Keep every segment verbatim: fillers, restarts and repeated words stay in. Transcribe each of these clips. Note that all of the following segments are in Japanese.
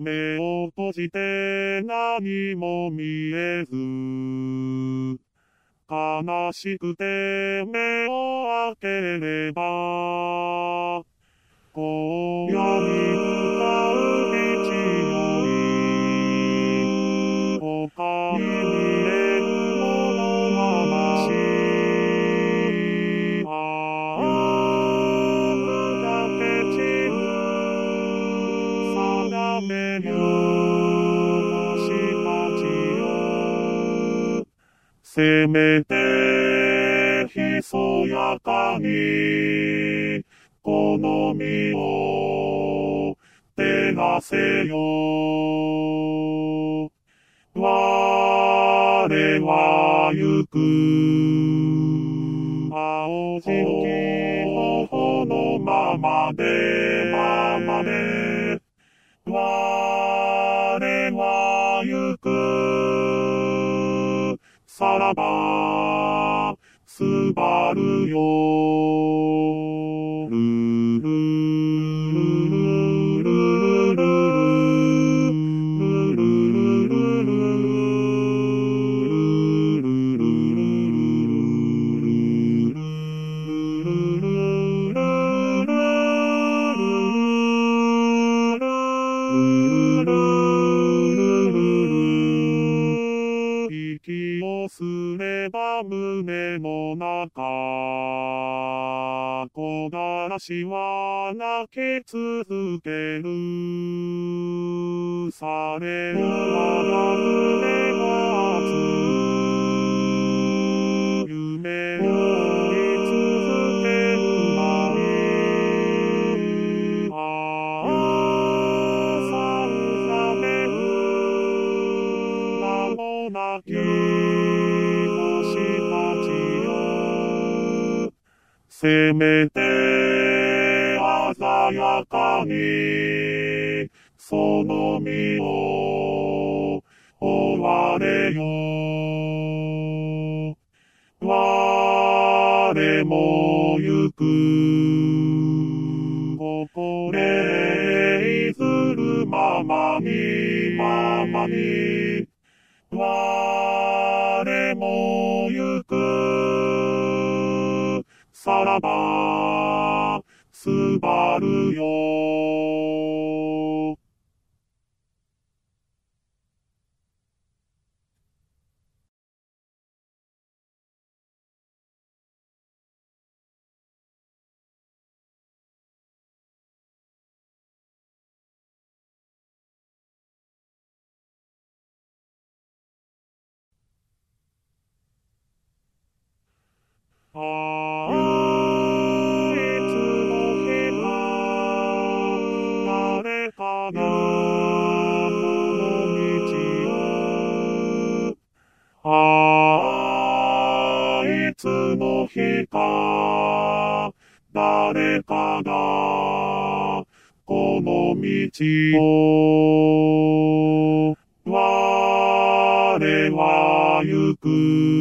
目を閉じて何も見えず、悲しくて目を開ければ、荒野に向かう道より、他に見えるものはなし。ああ、砕け散る定めよ、星たちよ。せめてひそやかにこの身を照らせよ。我は行く青白き頬のままでままで我は行くさらばすばるよ。ルルルルルル息をすれば胸の中、木枯らしは泣き続ける。される我が胸は熱い。夢を追い続けるなり。ああ、さうざめる名もなき星たちよ。せめて鮮やかにその身を追われよ。我も行く心へずるままにままに我も行くさらばすばるよ。ああ、いつの日か誰かがこの道を。ああ、いつの日か誰かがこの道を。我は行く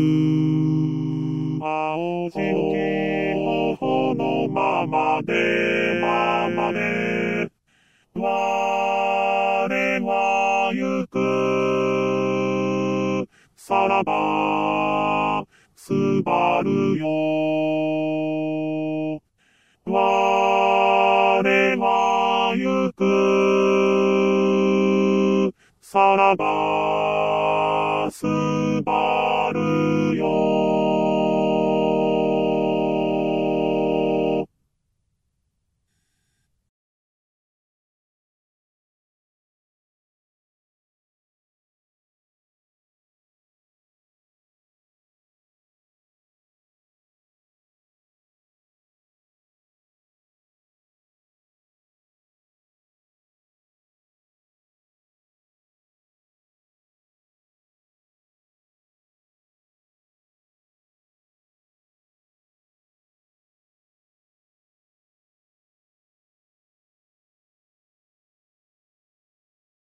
青白き頬のままでままで我は行くさらばすばるよ。我は行くさらばすばる